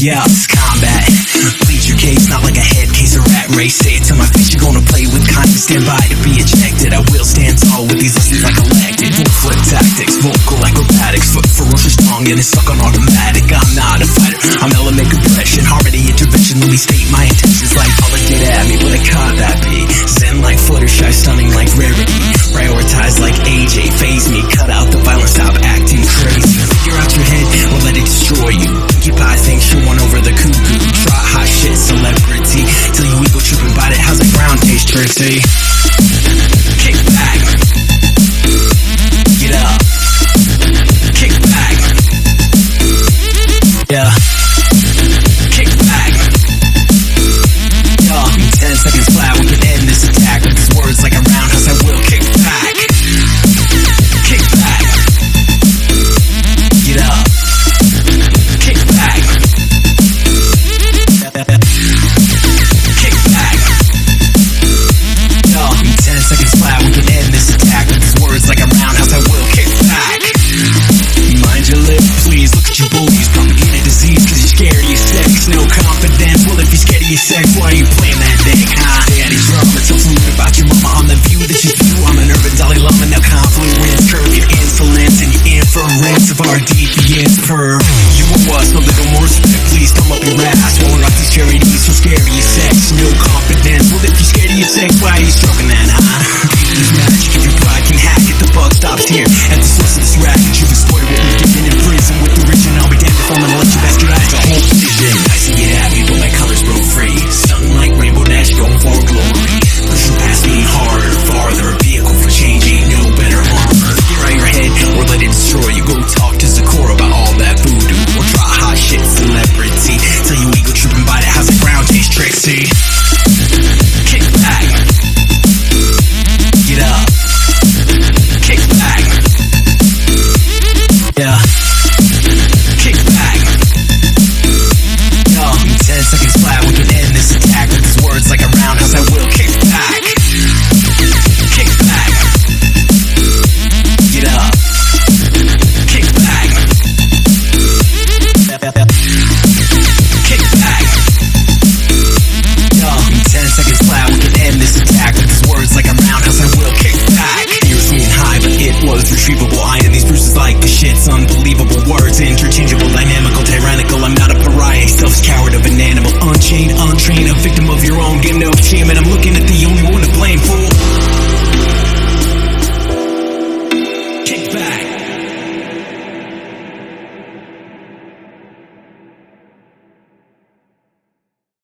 Yeah, it's combat. Plead your case, not like a head case or rat race. Say it to my face, you're gonna play with kindness. Stand by to be ejected. I will stand tall with these lessons like elected. Full flip tactics, vocal acrobatics. Foot ferocious tongue and it's stuck on automatic. I'm not a fighter, I'm element compression. Harmony intervention, let me state my intentions. Like get at me, but I caught that beat. Zen like Fluttershy, stunning like rarity. Prioritize like AJ, phase me. Cut out the violence, stop acting crazy. Figure out your head or let it destroy you. Keep high things, show one over the cuckoo. Try hot shit, celebrity. Till you ego tripping, bite it, how's the ground taste, Trixie? Kick back. Get up. Kick back. Yeah. Kick back. Yeah. In 10 seconds flat, we can end this attack with these words like a roundhouse. I will kick back. Kick back. Get up. Kick back. Kick back. Yo, in 10 seconds flat, we can end this attack with these words like a roundhouse. I will kick back. Mind your lip, please. Look at your bullies, propaganda disease, cause you're scared of your sex. No confidence, well if you're scared of your sex, why are you playing that dick, huh? Daddy drama, so fluid about your mama on the view that you view. I'm an urban Dalai Lama, now confluence, curve your insolence and your inference of our deviance per you and us, a little more respect, please come up your ass. Won't rock these charities, so scared of your sex. No confidence, well if you're scared of your sex, why are you stroking that, huh? Use magic if your pride can hack it, the buck stops here. At the source of this racket, you've exploited what we've given in prison with the rich, and I'll be damned if I'm gonna let you bastardize the whole decision. I see it at me, but my colors broke free. Something like Rainbow Dash, going for glory. Pushing past me harder, farther. Vehicle for change, ain't no better armor. Figure out your head, or let it destroy you. Go talk to Zakora about all that voodoo. Or try hot shit celebrity. Tell you ego tripping by the house of ground taste, Trixie. Kick back. Get up. Kick back. Yeah. Kick back. Yo, in 10 seconds flat, we can end this attack with these words like a roundhouse. I will kick back. Kick back. Get up. Kick back. Kick back. Yo, in 10 seconds flat, we can end this attack with these words like a roundhouse. I will kick back. Fears me high, but it was retrievable. I and these bruises like the shit's unbelievable. Words interchangeable, dynamical, tyrannical. I'm not a pariah, self-coward of an animal. Unchained, untrained, a victim of your own. Get no shame and